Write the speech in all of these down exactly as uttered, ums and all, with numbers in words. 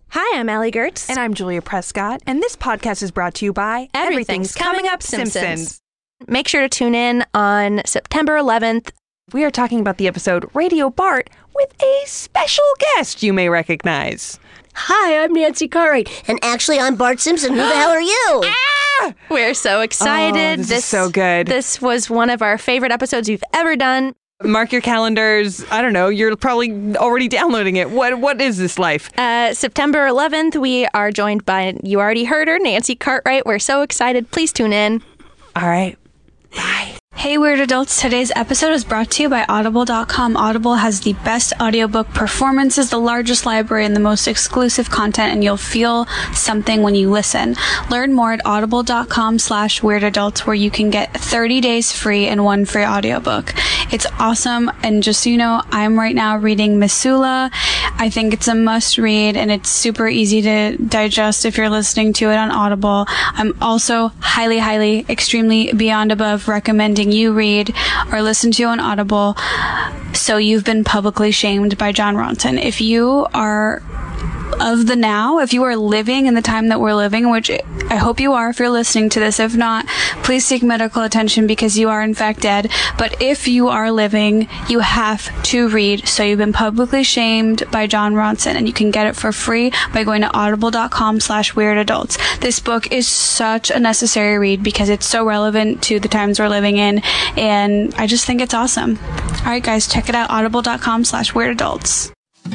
Hi, I'm Allie Gertz. And I'm Julia Prescott. And this podcast is brought to you by Everything's, Everything's Coming Up Simpsons. Simpsons. Make sure to tune in on September eleventh. We are talking about the episode Radio Bart with a special guest you may recognize. Hi, I'm Nancy Cartwright. And actually, I'm Bart Simpson. Who the hell are you? Ah! We're so excited. Oh, this, this is so good. This was one of our favorite episodes we've ever done. Mark your calendars. I don't know. You're probably already downloading it. What What is this life? Uh, September eleventh, we are joined by, you already heard her, Nancy Cartwright. We're so excited. Please tune in. All right. Bye. Hey Weird Adults, today's episode is brought to you by Audible dot com. Audible has the best audiobook performances, the largest library, and the most exclusive content, and you'll feel something when you listen. Learn more at audible dot com slash weird adults, where you can get thirty days free and one free audiobook. It's awesome, and just so you know, I'm right now reading Missoula. I think it's a must read, and it's super easy to digest if you're listening to it on Audible. I'm also highly, highly, extremely beyond above recommending you read or listen to on Audible So You've Been Publicly Shamed by Jon Ronson. If you are of the now, if you are living in the time that we're living, which I hope you are if you're listening to this. If not, please seek medical attention because you are in fact dead. But if you are living, you have to read So You've Been Publicly Shamed by Jon Ronson, and you can get it for free by going to audible dot com slash weird adults. This book is such a necessary read because it's so relevant to the times we're living in, and I just think it's awesome. All right, guys, check it out, audible dot com slash weird adults.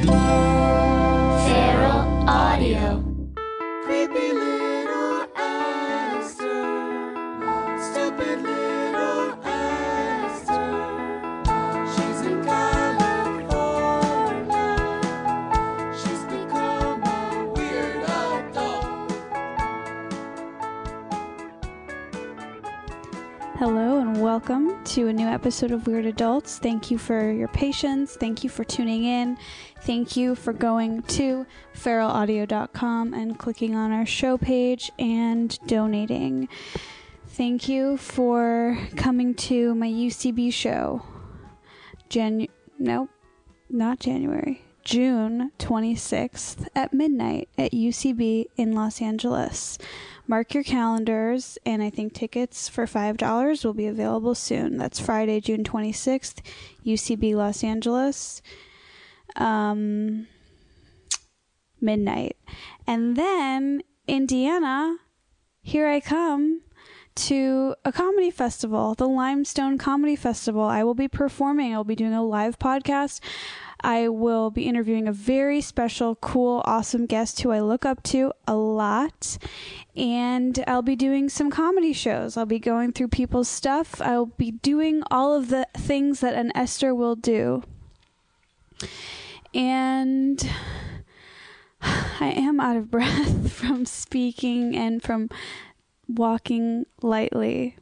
Audio. Creepy little Esther, stupid little Esther. She's in California. She's become a weird adult. Hello and welcome to a new episode of Weird Adults. Thank you for your patience. Thank you for tuning in. Thank you for going to feral audio dot com and clicking on our show page and donating. Thank you for coming to my U C B show. Janu- nope, not January. June twenty-sixth at midnight at U C B in Los Angeles. Mark your calendars, and I think tickets for five dollars will be available soon. That's Friday, June twenty-sixth, U C B Los Angeles. Um, midnight. And then Indiana, here I come to a comedy festival, the Limestone Comedy Festival. I will be performing. I'll be doing a live podcast. I will be interviewing a very special, cool, awesome guest who I look up to a lot. And I'll be doing some comedy shows. I'll be going through people's stuff. I'll be doing all of the things that an Esther will do. And I am out of breath from speaking and from walking lightly.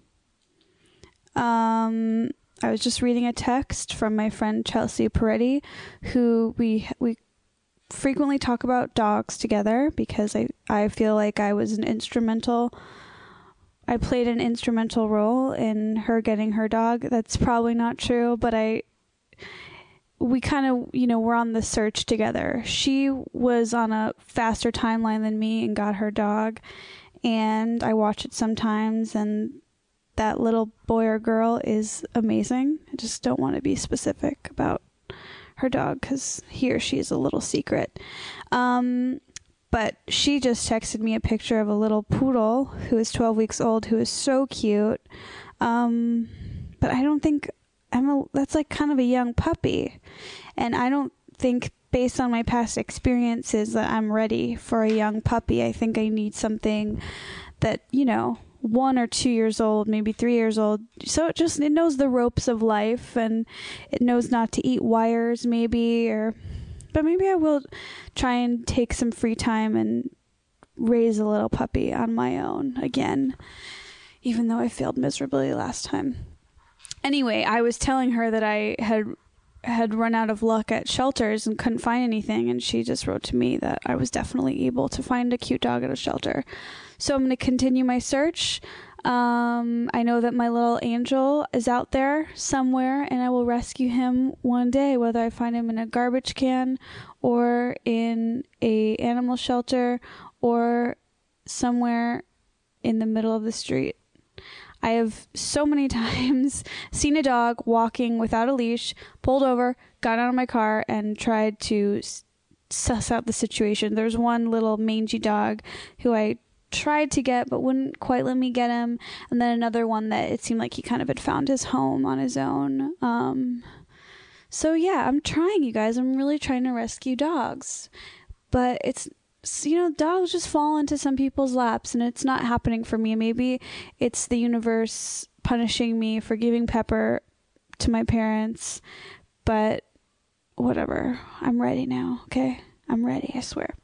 Um, I was just reading a text from my friend Chelsea Peretti, who we we frequently talk about dogs together because I, I feel like I was an instrumental, I played an instrumental role in her getting her dog. That's probably not true, but I... we kind of, you know, we're on the search together. She was on a faster timeline than me and got her dog, and I watch it sometimes, and that little boy or girl is amazing. I just don't want to be specific about her dog because he or she is a little secret. Um, but she just texted me a picture of a little poodle who is twelve weeks old, who is so cute. Um, but I don't think... I'm a, that's like kind of a young puppy, and I don't think, based on my past experiences, that I'm ready for a young puppy. I think I need something that, you know, one or two years old, maybe three years old, so it just, it knows the ropes of life, and it knows not to eat wires, maybe, or, but maybe I will try and take some free time and raise a little puppy on my own again, even though I failed miserably last time. Anyway, I was telling her that I had had run out of luck at shelters and couldn't find anything, and she just wrote to me that I was definitely able to find a cute dog at a shelter. So I'm going to continue my search. Um, I know that my little angel is out there somewhere, and I will rescue him one day, whether I find him in a garbage can or in a animal shelter or somewhere in the middle of the street. I have so many times seen a dog walking without a leash, pulled over, got out of my car, and tried to s- suss out the situation. There's one little mangy dog who I tried to get but wouldn't quite let me get him, and then another one that it seemed like he kind of had found his home on his own. Um, so yeah, I'm trying, you guys. I'm really trying to rescue dogs, but it's, you know, dogs just fall into some people's laps, and it's not happening for me. Maybe it's the universe punishing me for giving Pepper to my parents, but whatever. I'm ready now, okay? I'm ready, I swear.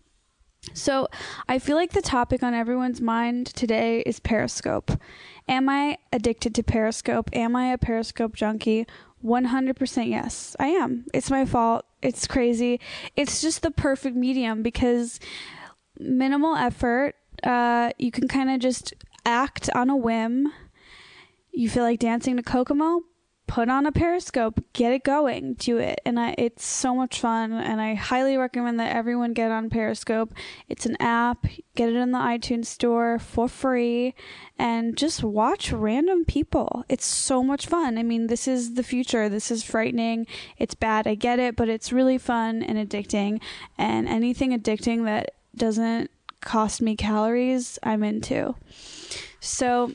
So I feel like the topic on everyone's mind today is Periscope. Am I addicted to Periscope? Am I a Periscope junkie? one hundred percent yes, I am. It's my fault. It's crazy. It's just the perfect medium because minimal effort. Uh, you can kind of just act on a whim. You feel like dancing to Kokomo? Put on a Periscope, get it going, do it. And I, it's so much fun, and I highly recommend that everyone get on Periscope. It's an app, get it in the iTunes store for free, and just watch random people. It's so much fun. I mean, this is the future. This is frightening. It's bad, I get it, but it's really fun and addicting. And anything addicting that doesn't cost me calories, I'm into. So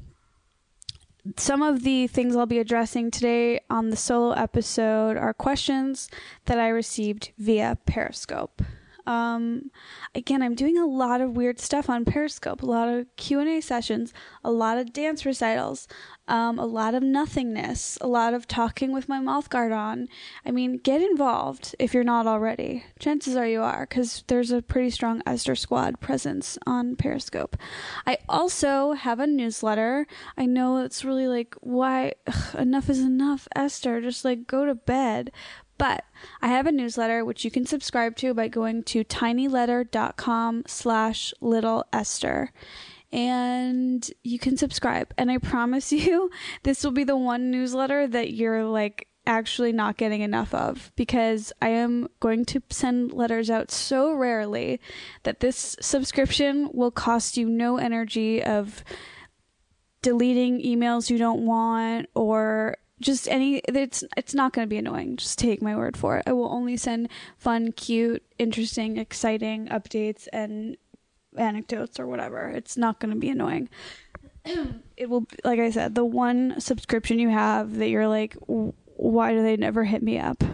some of the things I'll be addressing today on the solo episode are questions that I received via Periscope. Um, again, I'm doing a lot of weird stuff on Periscope, a lot of Q and A sessions, a lot of dance recitals, um, a lot of nothingness, a lot of talking with my mouth guard on. I mean, get involved if you're not already. Chances are you are, because there's a pretty strong Esther Squad presence on Periscope. I also have a newsletter. I know it's really like, why? Ugh, enough is enough, Esther. Just like go to bed. But I have a newsletter which you can subscribe to by going to tinyletter.com slash little Esther. And you can subscribe. And I promise you, this will be the one newsletter that you're like actually not getting enough of, because I am going to send letters out so rarely that this subscription will cost you no energy of deleting emails you don't want or just any, it's it's not going to be annoying. Just take my word for it. I will only send fun, cute, interesting, exciting updates and anecdotes or whatever. It's not going to be annoying. It will, like I said, the one subscription you have that you're like, why do they never hit me up?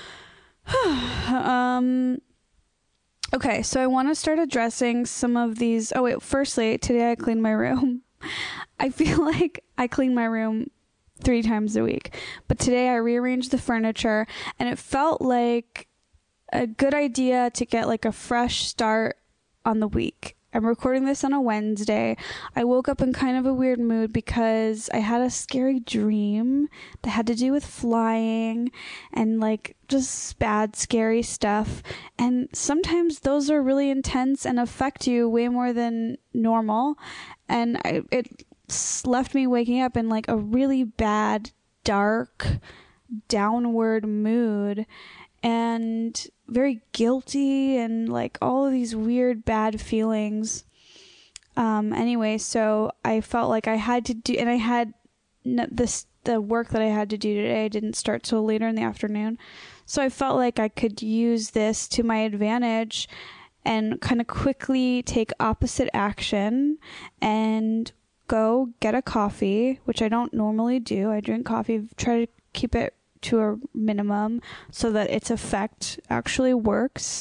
um. Okay, so I want to start addressing some of these. Oh wait, firstly, today I cleaned my room. I feel like I clean my room three times a week, but today I rearranged the furniture, and it felt like a good idea to get like a fresh start on the week. I'm recording this on a Wednesday. I woke up in kind of a weird mood because I had a scary dream that had to do with flying and like just bad, scary stuff. And sometimes those are really intense and affect you way more than normal. And I, it left me waking up in like a really bad, dark, downward mood and very guilty and like all of these weird bad feelings. Um anyway, so I felt like I had to do, and I had n- this the work that I had to do today didn't start till later in the afternoon, so I felt like I could use this to my advantage and kind of quickly take opposite action and go get a coffee, which I don't normally do. I drink coffee, try to keep it to a minimum so that its effect actually works.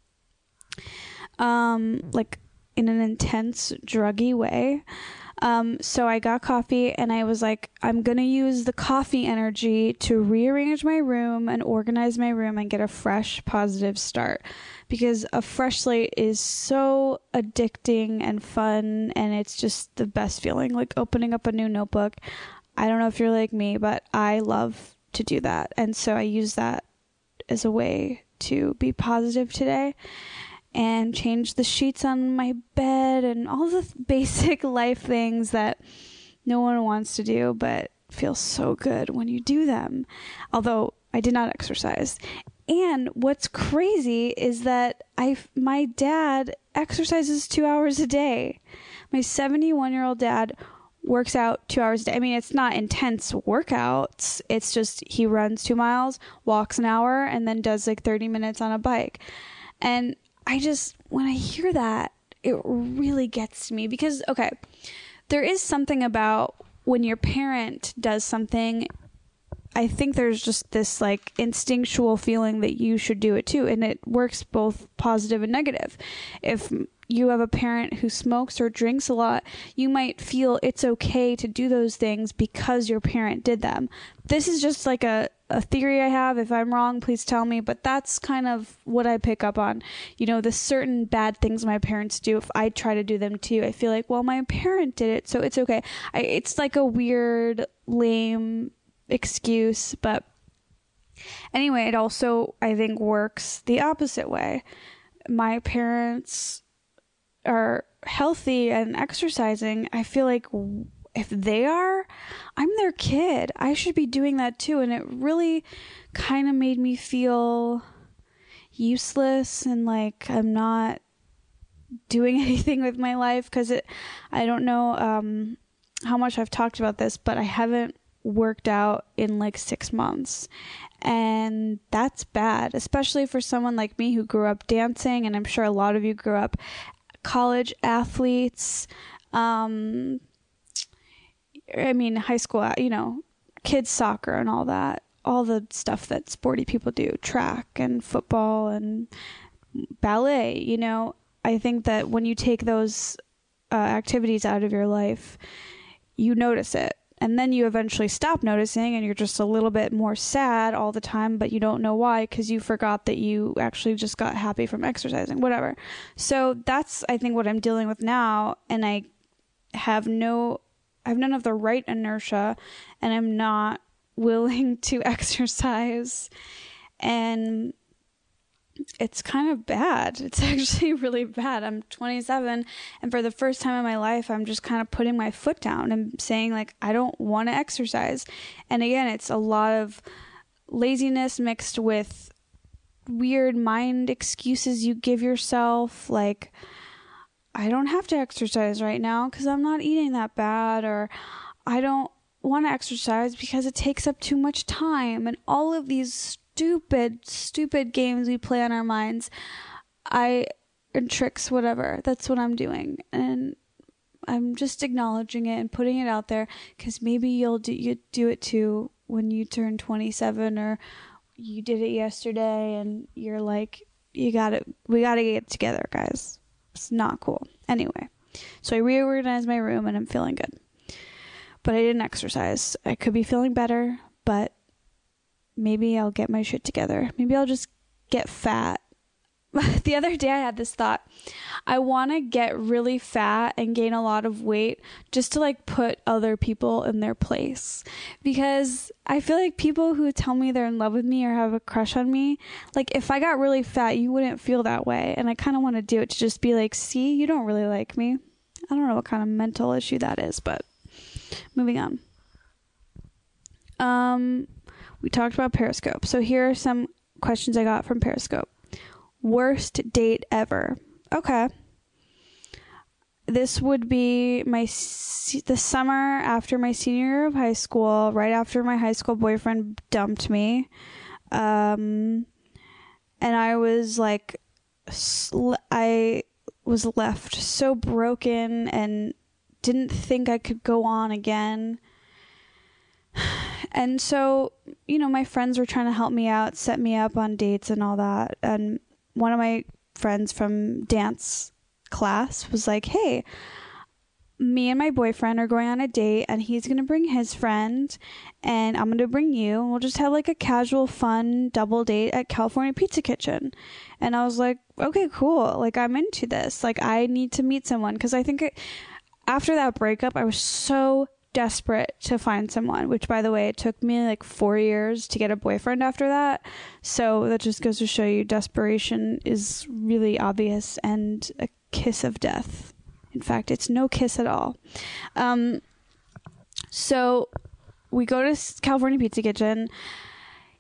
Um, like in an intense, druggy way. Um, so I got coffee and I was like, I'm going to use the coffee energy to rearrange my room and organize my room and get a fresh, positive start. Because a fresh slate is so addicting and fun, and it's just the best feeling, like opening up a new notebook. I don't know if you're like me, but I love to do that. And so I use that as a way to be positive today and change the sheets on my bed and all the basic life things that no one wants to do, but feels so good when you do them. Although I did not exercise. And what's crazy is that I, my dad exercises two hours a day. My seventy-one year old dad works out two hours a day. I mean, it's not intense workouts. It's just he runs two miles, walks an hour, and then does like thirty minutes on a bike. And I just, when I hear that, it really gets to me because, okay, there is something about when your parent does something, I think there's just this like instinctual feeling that you should do it too. And it works both positive and negative. If you have a parent who smokes or drinks a lot, you might feel it's okay to do those things because your parent did them. This is just like a, a theory I have. If I'm wrong, please tell me. But that's kind of what I pick up on. You know, the certain bad things my parents do, if I try to do them too, I feel like, well, my parent did it, so it's okay. I, it's like a weird, lame excuse. But anyway, it also, I think, works the opposite way. My parents are healthy and exercising. I feel like if they are, I'm their kid. I should be doing that too. And it really kind of made me feel useless and like I'm not doing anything with my life because it, I don't know um, how much I've talked about this, but I haven't worked out in like six months. And that's bad, especially for someone like me who grew up dancing. And I'm sure a lot of you grew up college athletes, um, I mean, high school, you know, kids soccer and all that, all the stuff that sporty people do, track and football and ballet, you know, I think that when you take those uh, activities out of your life, you notice it. And then you eventually stop noticing and you're just a little bit more sad all the time, but you don't know why because you forgot that you actually just got happy from exercising, whatever. So that's, I think, what I'm dealing with now. And I have no, I have none of the right inertia and I'm not willing to exercise. And it's kind of bad. It's actually really bad. I'm twenty-seven, and for the first time in my life, I'm just kind of putting my foot down and saying, like, I don't want to exercise. And again, it's a lot of laziness mixed with weird mind excuses you give yourself, like, I don't have to exercise right now because I'm not eating that bad, or I don't want to exercise because it takes up too much time, and all of these stupid, stupid games we play on our minds. I, and tricks, whatever. That's what I'm doing. And I'm just acknowledging it and putting it out there because maybe you'll do, you do it too when you turn twenty-seven, or you did it yesterday and you're like, you gotta, we gotta get together, guys. It's not cool. Anyway, so I reorganized my room and I'm feeling good. But I didn't exercise. I could be feeling better, but maybe I'll get my shit together. Maybe I'll just get fat. The other day I had this thought. I want to get really fat and gain a lot of weight just to like put other people in their place. Because I feel like people who tell me they're in love with me or have a crush on me, like if I got really fat, you wouldn't feel that way. And I kind of want to do it to just be like, see, you don't really like me. I don't know what kind of mental issue that is, but moving on. Um... We talked about Periscope. So here are some questions I got from Periscope. Worst date ever. Okay. This would be my the summer after my senior year of high school, right after my high school boyfriend dumped me. Um, and I was like, I was left so broken and didn't think I could go on again. And so, you know, my friends were trying to help me out, set me up on dates and all that. And one of my friends from dance class was like, hey, me and my boyfriend are going on a date and he's going to bring his friend and I'm going to bring you. And we'll just have like a casual, fun double date at California Pizza Kitchen. And I was like, okay, cool. Like, I'm into this. Like, I need to meet someone. Because I think it, after that breakup, I was so desperate to find someone, which, by the way, it took me like four years to get a boyfriend after that. So that just goes to show you desperation is really obvious and a kiss of death. In fact, it's no kiss at all. Um, so we go to California Pizza Kitchen.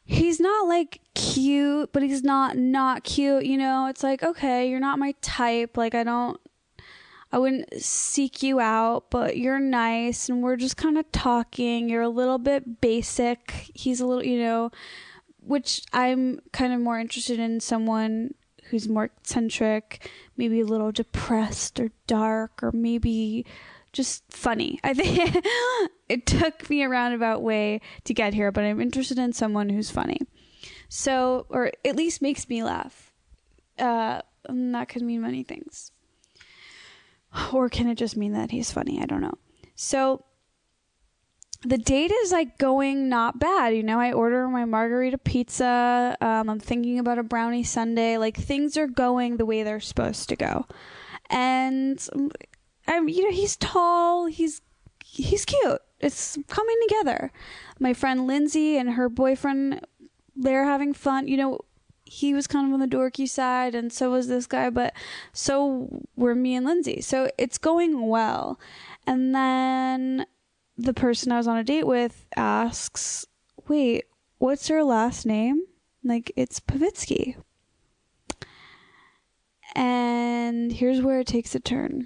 he's not like cute, but he's not not cute, you know? It's like, okay, you're not my type. Like, I don't, I wouldn't seek you out, but you're nice and we're just kind of talking. You're a little bit basic. He's a little, you know, which I'm kind of more interested in someone who's more eccentric, maybe a little depressed or dark, or maybe just funny. I think it took me a roundabout way to get here, but I'm interested in someone who's funny. So, or at least makes me laugh. Uh, and that could mean many things. Or can it just mean that he's funny? I don't know. So the date is like going not bad. You know, I order my margarita pizza. Um, I'm thinking about a brownie sundae. Like, things are going the way they're supposed to go. And I'm, you know, he's tall. He's, he's cute. It's coming together. My friend Lindsay and her boyfriend, they're having fun. You know, he was kind of on the dorky side, and so was this guy, but so were me and Lindsay. So it's going well. And then the person I was on a date with asks, wait, what's her last name? Like, it's Pavitsky. And here's where it takes a turn.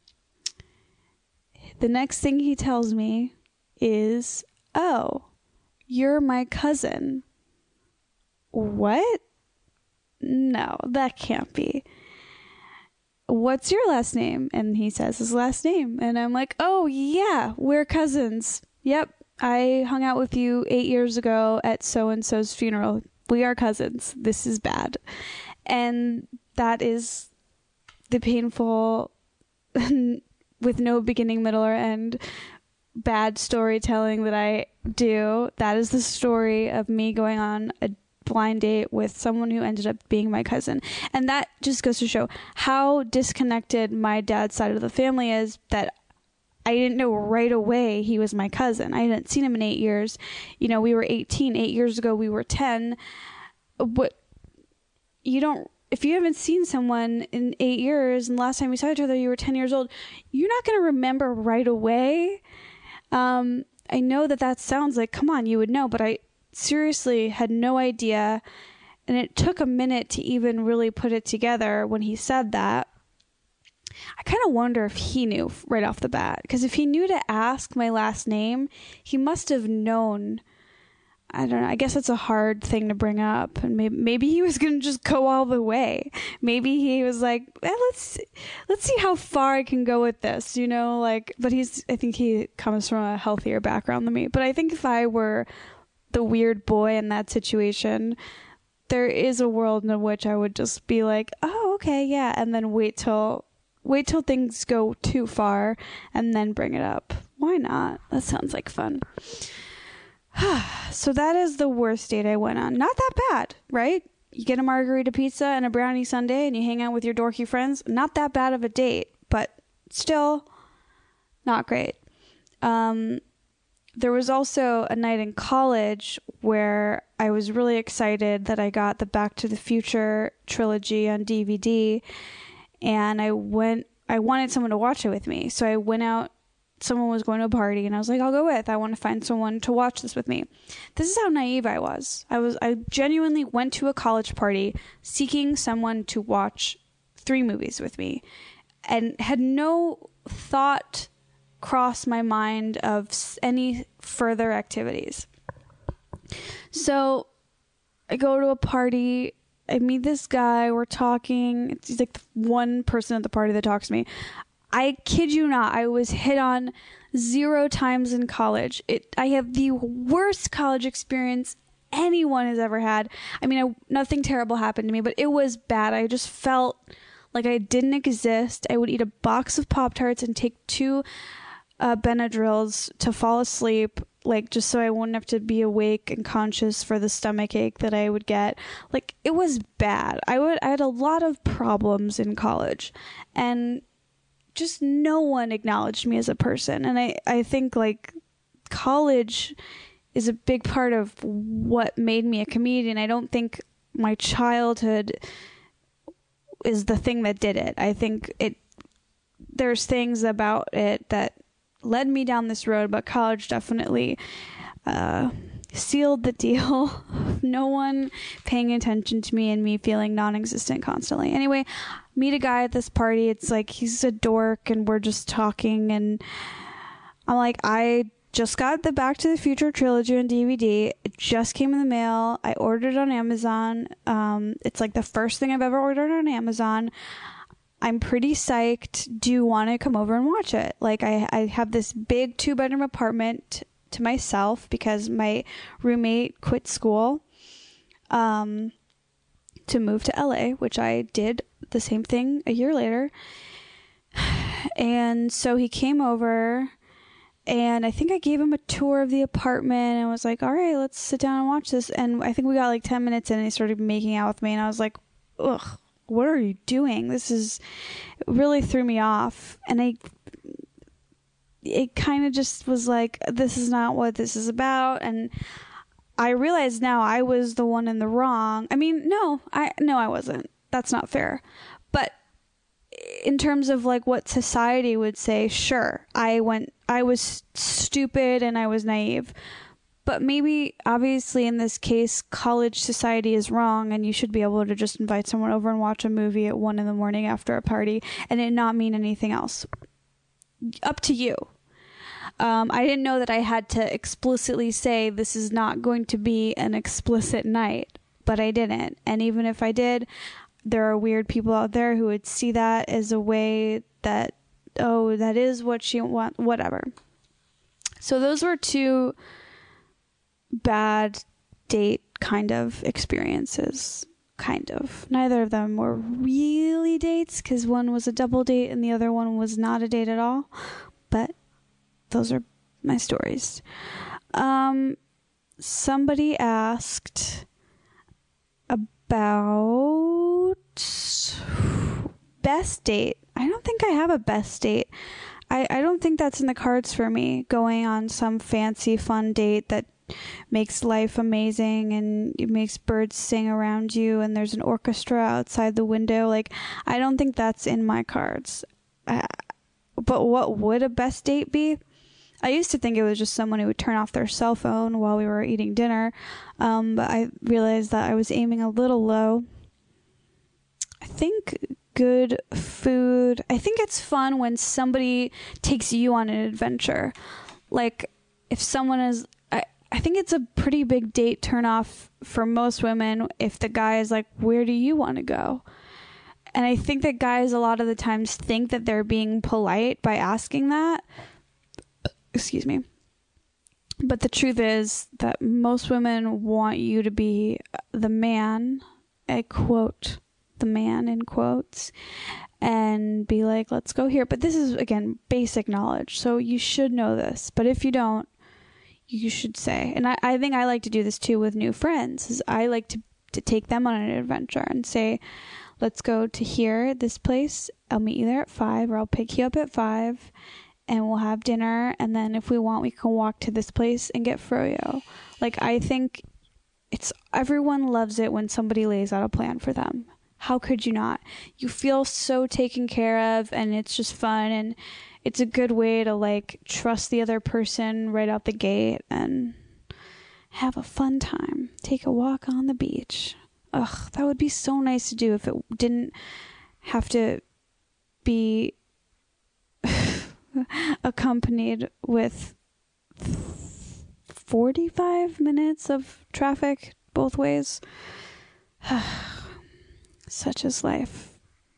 The next thing he tells me is, oh, you're my cousin. What? No, that can't be. What's your last name? And he says his last name. And I'm like, oh, yeah, we're cousins. Yep, I hung out with you eight years ago at so-and-so's funeral. We are cousins. This is bad. And that is the painful, with no beginning, middle, or end, bad storytelling that I do. That is the story of me going on a blind date with someone who ended up being my cousin. And that just goes to show how disconnected my dad's side of the family is, that I didn't know right away he was my cousin. I hadn't seen him in eight years. You know, we were eighteen. Eight years ago, we were ten. What you don't, if you haven't seen someone in eight years and last time we saw each other, you were ten years old, you're not going to remember right away. Um, I know that that sounds like, come on, you would know, but I seriously had no idea, and it took a minute to even really put it together when he said that. I kind of wonder if he knew right off the bat, because if he knew to ask my last name, he must have known. I don't know, I guess it's a hard thing to bring up, and maybe, maybe he was going to just go all the way. Maybe he was like, eh, let's let's see how far I can go with this, you know, like, but he's, I think he comes from a healthier background than me. But I think if I were the weird boy in that situation, there is a world in which I would just be like, oh, okay, yeah, and then wait till wait till things go too far and then bring it up. Why not? That sounds like fun. So that is the worst date I went on. Not that bad, right? You get a margarita pizza and a brownie sundae and you hang out with your dorky friends. Not that bad of a date, but still not great. Um There was also a night in college where I was really excited that I got the Back to the Future trilogy on D V D, and I went, I wanted someone to watch it with me. So I went out, someone was going to a party, and I was like, I'll go with, I want to find someone to watch this with me. This is how naive I was. I was, I genuinely went to a college party seeking someone to watch three movies with me, and had no thought cross my mind of any further activities. So I go to a party, I meet this guy, we're talking. He's like the one person at the party that talks to me. I kid you not, I was hit on zero times in college. It, I have the worst college experience anyone has ever had. I mean, I, nothing terrible happened to me, but it was bad. I just felt like I didn't exist. I would eat a box of Pop-Tarts and take two Uh, Benadryls to fall asleep, like, just so I wouldn't have to be awake and conscious for the stomach ache that I would get. Like, it was bad. I would I had a lot of problems in college, and just no one acknowledged me as a person. And I, I think, like, college is a big part of what made me a comedian. I don't think my childhood is the thing that did it. I think it there's things about it that led me down this road, but college definitely uh, sealed the deal of no one paying attention to me and me feeling non-existent constantly. Anyway, meet a guy at this party. It's like he's a dork and we're just talking, and I'm like, I just got the Back to the Future trilogy on D V D. It just came in the mail. I ordered it on Amazon. Um, it's like the first thing I've ever ordered on Amazon. I'm pretty psyched. Do you want to come over and watch it? Like, I, I have this big two bedroom apartment to myself because my roommate quit school um, to move to L A, which I did the same thing a year later. And so he came over, and I think I gave him a tour of the apartment and was like, all right, let's sit down and watch this. And I think we got like ten minutes in and he started making out with me, and I was like, ugh, what are you doing? This is, it really threw me off. And I, it kind of just was like, this is not what this is about. And I realize now I was the one in the wrong. I mean, no, I, no, I wasn't. That's not fair. But in terms of like what society would say, sure, I went, I was stupid and I was naive. But maybe, obviously, in this case, college society is wrong, and you should be able to just invite someone over and watch a movie at one in the morning after a party and it not mean anything else. Up to you. Um, I didn't know that I had to explicitly say this is not going to be an explicit night, but I didn't. And even if I did, there are weird people out there who would see that as a way that, oh, that is what she wants, whatever. So those were two bad date kind of experiences. Kind of. Neither of them were really dates, because one was a double date and the other one was not a date at all. But those are my stories. Um, somebody asked about best date. I don't think I have a best date. I, I don't think that's in the cards for me, going on some fancy fun date that makes life amazing and it makes birds sing around you and there's an orchestra outside the window. Like, I don't think that's in my cards. Uh, but what would a best date be? I used to think it was just someone who would turn off their cell phone while we were eating dinner. Um, but I realized that I was aiming a little low. I think good food. I think it's fun when somebody takes you on an adventure. Like, if someone is... I think it's a pretty big date turnoff for most women if the guy is like, where do you want to go? And I think that guys a lot of the times think that they're being polite by asking that. Excuse me. But the truth is that most women want you to be the man, I quote, the man in quotes, and be like, let's go here. But this is, again, basic knowledge. So you should know this. But if you don't, you should say. And I, I think I like to do this too with new friends. Is I like to, to take them on an adventure and say, let's go to here, this place. I'll meet you there at five, or I'll pick you up at five, and we'll have dinner. And then if we want, we can walk to this place and get froyo. Like, I think it's, everyone loves it when somebody lays out a plan for them. How could you not? You feel so taken care of, and it's just fun, and it's a good way to like trust the other person right out the gate and have a fun time. Take a walk on the beach. Ugh, that would be so nice to do if it didn't have to be accompanied with forty-five minutes of traffic both ways. Such is life.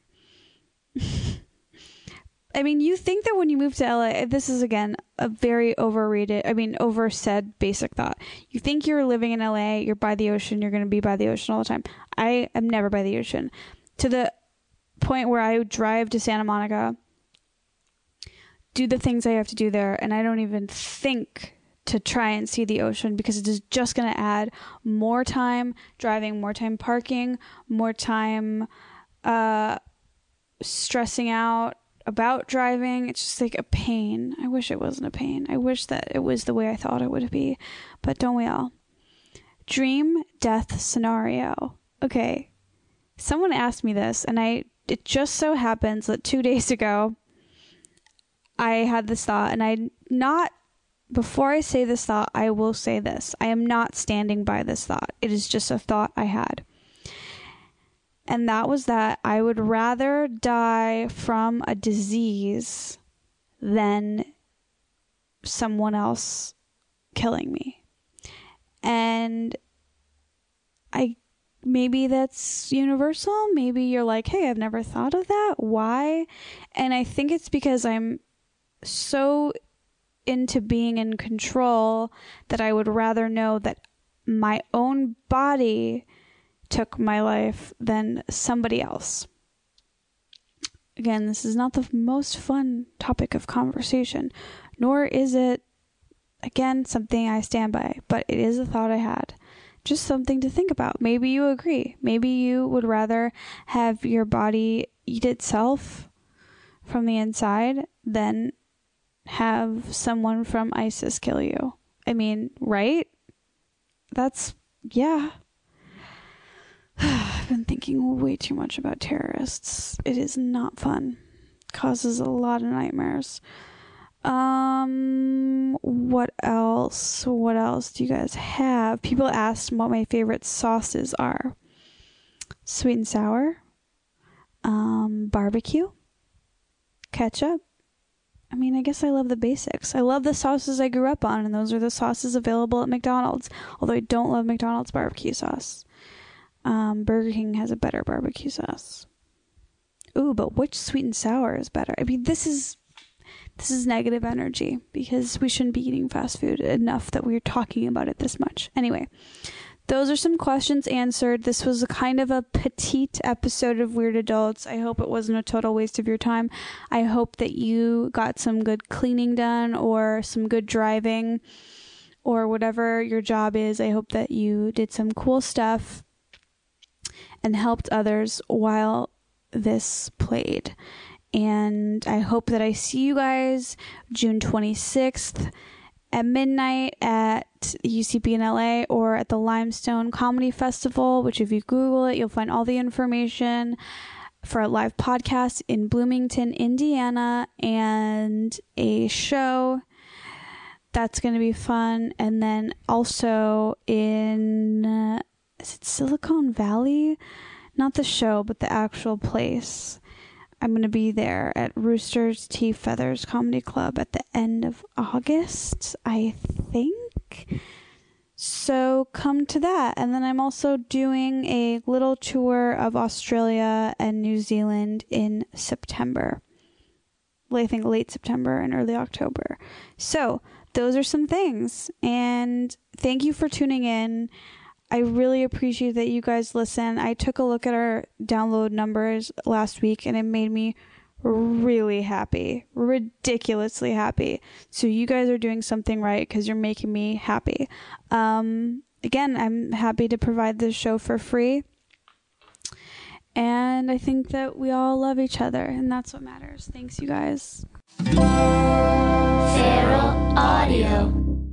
I mean, you think that when you move to L A, this is, again, a very overrated, I mean, oversaid basic thought. You think you're living in L A, you're by the ocean, you're going to be by the ocean all the time. I am never by the ocean. To the point where I would drive to Santa Monica, do the things I have to do there, and I don't even think to try and see the ocean, because it is just going to add more time driving, more time parking, more time uh, stressing out about driving. It's just like a pain. I wish it wasn't a pain. I wish that it was the way I thought it would be, but don't we all? Dream death scenario. Okay. Someone asked me this, and I, it just so happens that two days ago, I had this thought, and I not before I say this thought, I will say this. I am not standing by this thought. It is just a thought I had. And that was that I would rather die from a disease than someone else killing me. And I maybe that's universal. Maybe you're like, hey, I've never thought of that. Why? And I think it's because I'm so into being in control that I would rather know that my own body took my life than somebody else. Again, this is not the most fun topic of conversation, nor is it, again, something I stand by, but it is a thought I had. Just something to think about. Maybe you agree. Maybe you would rather have your body eat itself from the inside than have someone from ISIS kill you. I mean, right? That's, yeah. I've been thinking way too much about terrorists. It is not fun. Causes a lot of nightmares. Um, what else? What else do you guys have? People asked what my favorite sauces are. Sweet and sour. Um, barbecue. Ketchup. I mean, I guess I love the basics. I love the sauces I grew up on, and those are the sauces available at McDonald's. Although I don't love McDonald's barbecue sauce. Um, Burger King has a better barbecue sauce. Ooh, but which sweet and sour is better? I mean, this is this is negative energy because we shouldn't be eating fast food enough that we're talking about it this much. Anyway, those are some questions answered. This was a kind of a petite episode of Weird Adults. I hope it wasn't a total waste of your time. I hope that you got some good cleaning done or some good driving or whatever your job is. I hope that you did some cool stuff and helped others while this played. And I hope that I see you guys June twenty-sixth at midnight at U C B in L A or at the Limestone Comedy Festival, which if you Google it, you'll find all the information for a live podcast in Bloomington, Indiana, and a show. That's going to be fun. And then also in, uh, is it Silicon Valley? Not the show, but the actual place. I'm going to be there at Rooster's Tea Feathers Comedy Club at the end of August, I think. So come to that. And then I'm also doing a little tour of Australia and New Zealand in September. I think late September and early October. So those are some things. And thank you for tuning in. I really appreciate that you guys listen. I took a look at our download numbers last week and it made me really happy, ridiculously happy. So you guys are doing something right because you're making me happy. Um, again, I'm happy to provide this show for free. And I think that we all love each other and that's what matters. Thanks, you guys. Feral Audio.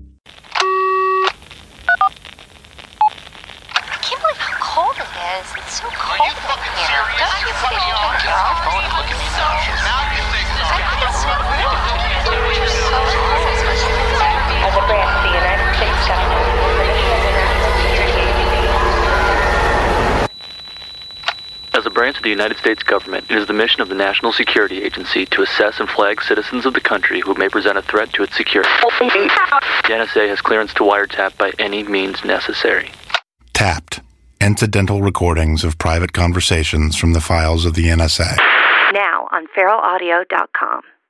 Cold it is. It's so cold in here. Don't you think you can turn off phone and look at me now? Now you think so. I think it's so rude. You're so cold. As a branch of the United States government, As a branch of the United States government, it is the mission of the National Security Agency to assess and flag citizens of the country who may present a threat to its security. The N S A has clearance to wiretap by any means necessary. Tapped. Incidental recordings of private conversations from the files of the N S A. now on feral audio dot com.